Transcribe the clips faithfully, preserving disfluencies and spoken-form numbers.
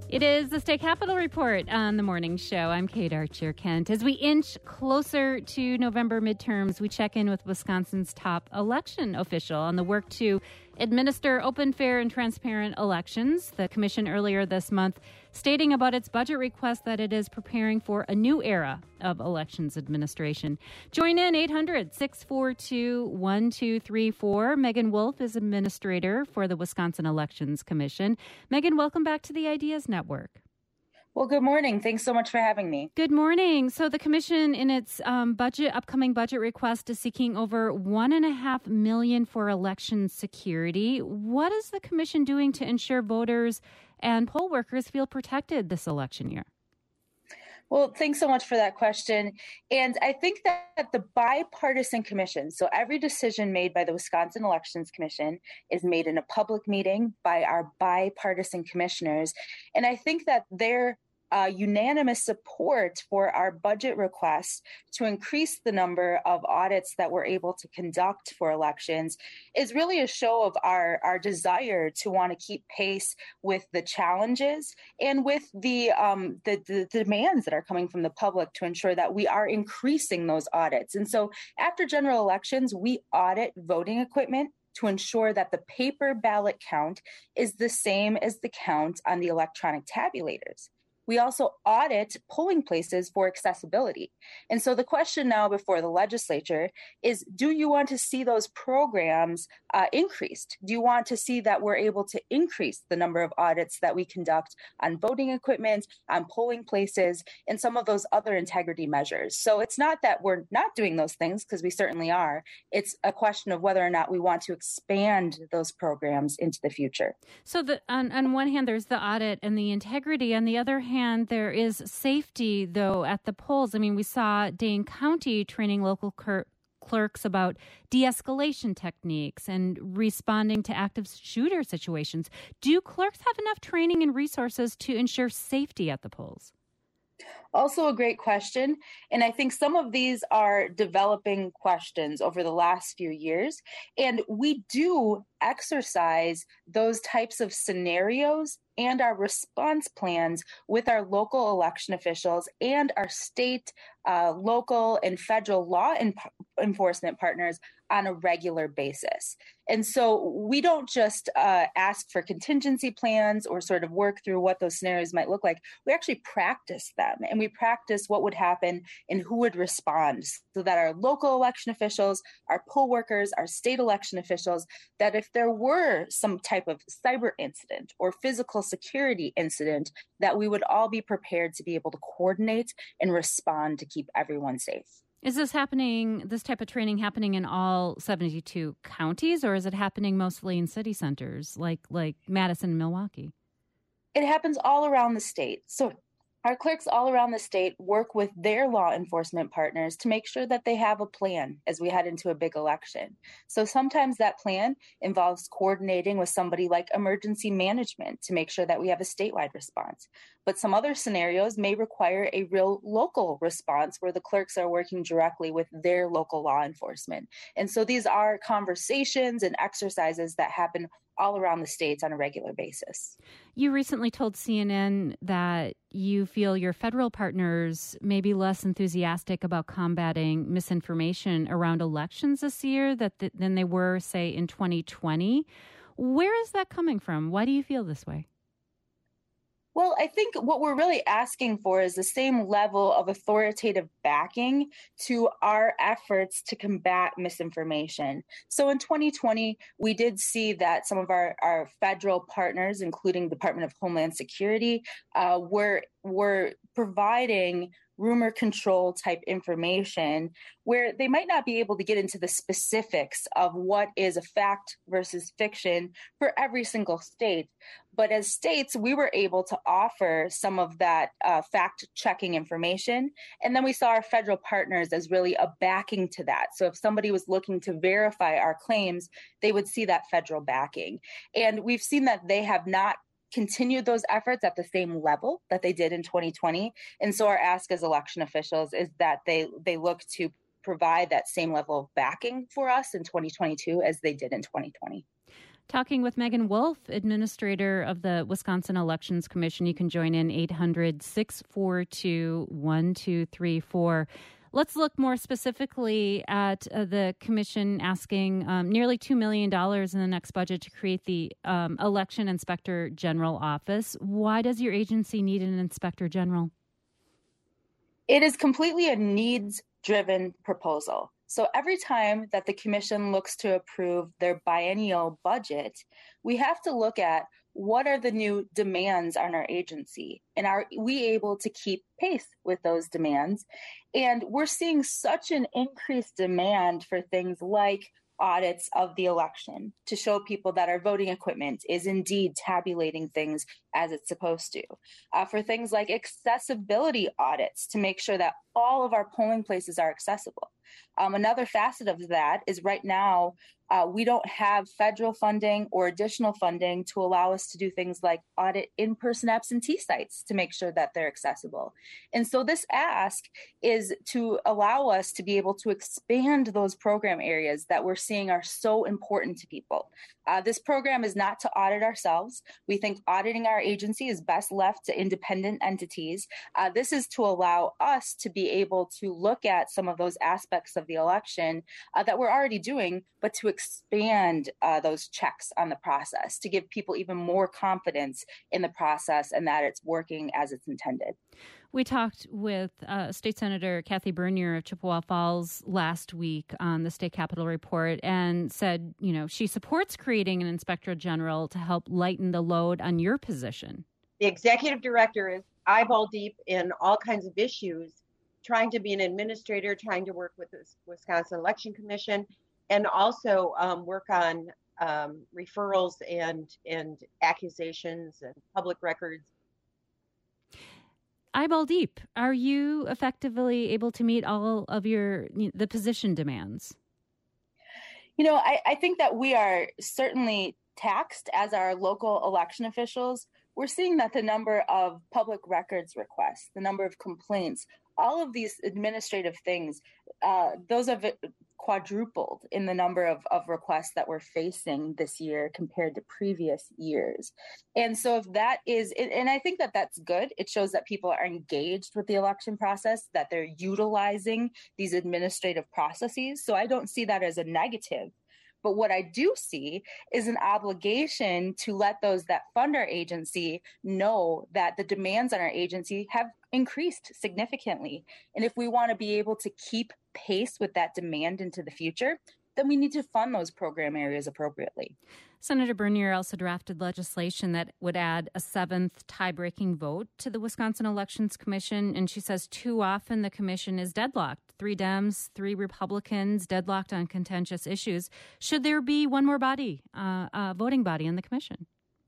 It is the State Capitol Report on the morning show. I'm Kate Archer-Kent. As we inch closer to November midterms, we check in with Wisconsin's top election official on the work to administer open, fair, and transparent elections. The commission earlier this month stating about its budget request that it is preparing for a new era of elections administration. Join in eight hundred, six four two, one two three four. Megan Wolf is administrator for the Wisconsin Elections Commission. Megan, welcome back to the Ideas Network. Well, good morning. Thanks so much for having me. Good morning. So the commission in its um, budget, upcoming budget request is seeking over one and a half million for election security. What is the commission doing to ensure voters and poll workers feel protected this election year? Well, thanks so much for that question. And I think that the bipartisan commission, so every decision made by the Wisconsin Elections Commission is made in a public meeting by our bipartisan commissioners. And I think that their uh, unanimous support for our budget requests to increase the number of audits that we're able to conduct for elections is really a show of our, our desire to want to keep pace with the challenges and with the, um, the, the demands that are coming from the public to ensure that we are increasing those audits. And so after general elections, we audit voting equipment to ensure that the paper ballot count is the same as the count on the electronic tabulators. We also audit polling places for accessibility. And so the question now before the legislature is, do you want to see those programs uh, increased? Do you want to see that we're able to increase the number of audits that we conduct on voting equipment, on polling places, and some of those other integrity measures? So it's not that we're not doing those things, because we certainly are. It's a question of whether or not we want to expand those programs into the future. So the, on, on one hand, there's the audit and the integrity. On the other hand, And there is safety, though, at the polls. I mean, we saw Dane County training local cur- clerks about de-escalation techniques and responding to active shooter situations. Do clerks have enough training and resources to ensure safety at the polls? Also a great question. And I think some of these are developing questions over the last few years. And we do exercise those types of scenarios and our response plans with our local election officials and our state, uh, local, and federal law en- enforcement partners on a regular basis. And so we don't just uh, ask for contingency plans or sort of work through what those scenarios might look like. We actually practice them, and we practice what would happen and who would respond, so that our local election officials, our poll workers, our state election officials, that if there were some type of cyber incident or physical security incident, that we would all be prepared to be able to coordinate and respond to keep everyone safe. Is this happening, this type of training happening in all seventy-two counties, or is it happening mostly in city centers like like Madison and Milwaukee? It happens all around the state. So our clerks all around the state work with their law enforcement partners to make sure that they have a plan as we head into a big election. So sometimes that plan involves coordinating with somebody like emergency management to make sure that we have a statewide response. But some other scenarios may require a real local response where the clerks are working directly with their local law enforcement. And so these are conversations and exercises that happen all around the states on a regular basis. You recently told C N N that you feel your federal partners may be less enthusiastic about combating misinformation around elections this year that th- than they were, say, in twenty twenty. Where is that coming from? Why do you feel this way? Well, I think what we're really asking for is the same level of authoritative backing to our efforts to combat misinformation. So in twenty twenty, we did see that some of our, our federal partners, including the Department of Homeland Security, uh, were were providing rumor control type information where they might not be able to get into the specifics of what is a fact versus fiction for every single state. But as states, we were able to offer some of that uh, fact-checking information. And then we saw our federal partners as really a backing to that. So if somebody was looking to verify our claims, they would see that federal backing. And we've seen that they have not continued those efforts at the same level that they did in twenty twenty. And so our ask as election officials is that they they look to provide that same level of backing for us in twenty twenty-two as they did in twenty twenty. Talking with Megan Wolf, administrator of the Wisconsin Elections Commission. You can join in eight hundred, six four two, one two three four. Let's look more specifically at uh, the commission asking um, nearly two million dollars in the next budget to create the um, Election Inspector General Office. Why does your agency need an Inspector General? It is completely a needs-driven proposal. So every time that the commission looks to approve their biennial budget, we have to look at what are the new demands on our agency, and are we able to keep pace with those demands? And we're seeing such an increased demand for things like audits of the election to show people that our voting equipment is indeed tabulating things as it's supposed to. Uh, for things like accessibility audits to make sure that all of our polling places are accessible. Um, another facet of that is right now, uh, we don't have federal funding or additional funding to allow us to do things like audit in-person absentee sites to make sure that they're accessible. And so this ask is to allow us to be able to expand those program areas that we're seeing are so important to people. Uh, this program is not to audit ourselves. We think auditing our agency is best left to independent entities. Uh, this is to allow us to be able to look at some of those aspects of the election uh, that we're already doing, but to expand uh, those checks on the process, to give people even more confidence in the process and that it's working as it's intended. We talked with uh, State Senator Kathy Bernier of Chippewa Falls last week on the State Capitol Report and said, you know, she supports creating an Inspector General to help lighten the load on your position. The executive director is eyeball deep in all kinds of issues, trying to be an administrator, trying to work with the Wisconsin Election Commission, and also um, work on um, referrals and, and accusations and public records. Eyeball deep. Are you effectively able to meet all of your the position demands? You know, I, I think that we are certainly taxed as our local election officials. We're seeing that the number of public records requests, the number of complaints, all of these administrative things, uh, those have quadrupled in the number of, of requests that we're facing this year compared to previous years. And so if that is, and I think that that's good, it shows that people are engaged with the election process, that they're utilizing these administrative processes. So I don't see that as a negative. But what I do see is an obligation to let those that fund our agency know that the demands on our agency have increased significantly. And if we want to be able to keep pace with that demand into the future, then we need to fund those program areas appropriately. Senator Bernier also drafted legislation that would add a seventh tie-breaking vote to the Wisconsin Elections Commission. And she says too often the commission is deadlocked. Three Dems, three Republicans, deadlocked on contentious issues. Should there be one more body, uh, uh, voting body in the commission?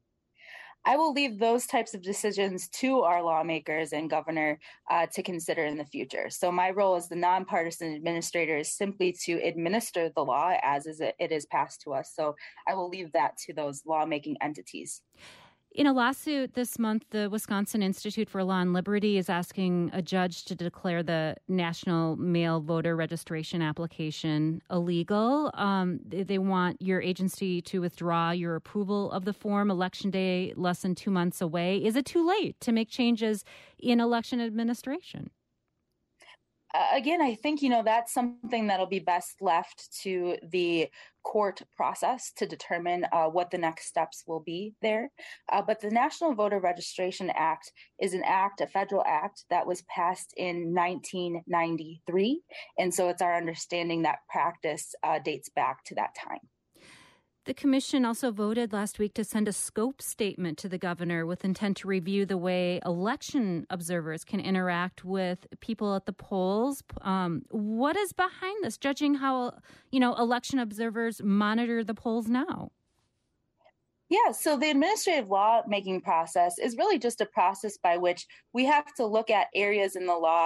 I will leave those types of decisions to our lawmakers and governor uh, to consider in the future. So my role as the nonpartisan administrator is simply to administer the law as is it, it is passed to us. So I will leave that to those lawmaking entities. In a lawsuit this month, the Wisconsin Institute for Law and Liberty is asking a judge to declare the national mail voter registration application illegal. Um, they, they want your agency to withdraw your approval of the form. Election day less than two months away. Is it too late to make changes in election administration? Uh, again, I think, you know, that's something that'll be best left to the court process to determine uh, what the next steps will be there. Uh, but the National Voter Registration Act is an act, a federal act that was passed in nineteen ninety-three. And so it's our understanding that practice uh, dates back to that time. The commission also voted last week to send a scope statement to the governor with intent to review the way election observers can interact with people at the polls. Um, what is behind this, judging how, you know, election observers monitor the polls now? Yeah, so the administrative law making process is really just a process by which we have to look at areas in the law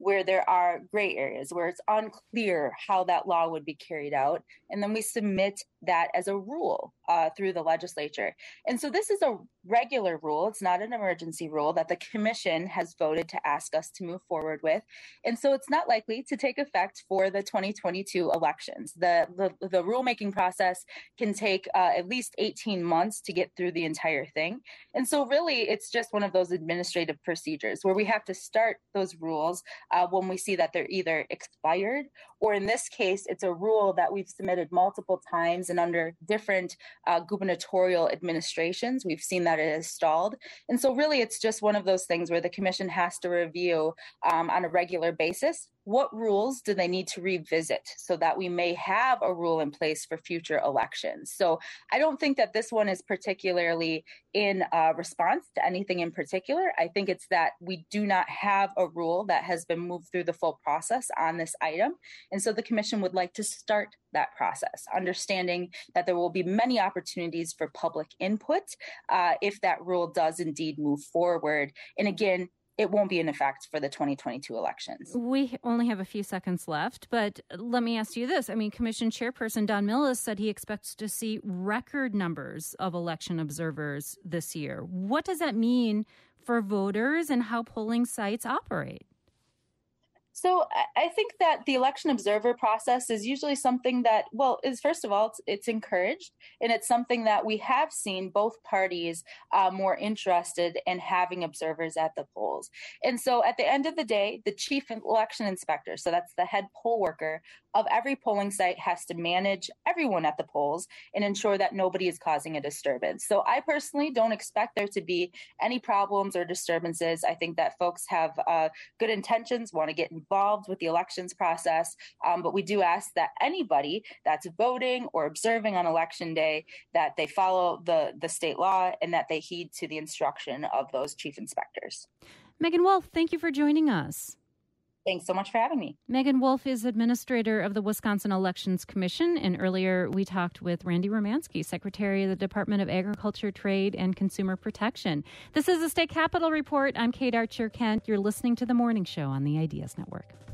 where there are gray areas, where it's unclear how that law would be carried out. And then we submit that as a rule uh, through the legislature. And so this is a regular rule. It's not an emergency rule that the commission has voted to ask us to move forward with. And so it's not likely to take effect for the twenty twenty-two elections. The, the, the rulemaking process can take uh, at least eighteen months to get through the entire thing. And so really, it's just one of those administrative procedures where we have to start those rules uh, when we see that they're either expired, or in this case, it's a rule that we've submitted multiple times and under different uh, gubernatorial administrations. We've seen that it has stalled. And so really, it's just one of those things where the commission has to review um, on a regular basis what rules do they need to revisit so that we may have a rule in place for future elections. So I don't think that this one is particularly in uh, response to anything in particular. I think it's that we do not have a rule that has been moved through the full process on this item. And so the commission would like to start that process, understanding that there will be many opportunities for public input uh, if that rule does indeed move forward. And again, it won't be in effect for the twenty twenty-two elections. We only have a few seconds left, but let me ask you this. I mean, Commission Chairperson Don Millis said he expects to see record numbers of election observers this year. What does that mean for voters and how polling sites operate? So I think that the election observer process is usually something that, well, is first of all, it's, it's encouraged, and it's something that we have seen both parties uh, more interested in having observers at the polls. And so at the end of the day, the chief election inspector, so that's the head poll worker of every polling site, has to manage everyone at the polls and ensure that nobody is causing a disturbance. So I personally don't expect there to be any problems or disturbances. I think that folks have uh, good intentions, want to get involved with the elections process, um, but we do ask that anybody that's voting or observing on election day, that they follow the, the state law and that they heed to the instruction of those chief inspectors. Megan Wolf, thank you for joining us. Thanks so much for having me. Megan Wolf is administrator of the Wisconsin Elections Commission, and earlier we talked with Randy Romanski, Secretary of the Department of Agriculture, Trade, and Consumer Protection. This is the State Capitol Report. I'm Kate Archer-Kent. You're listening to The Morning Show on the Ideas Network.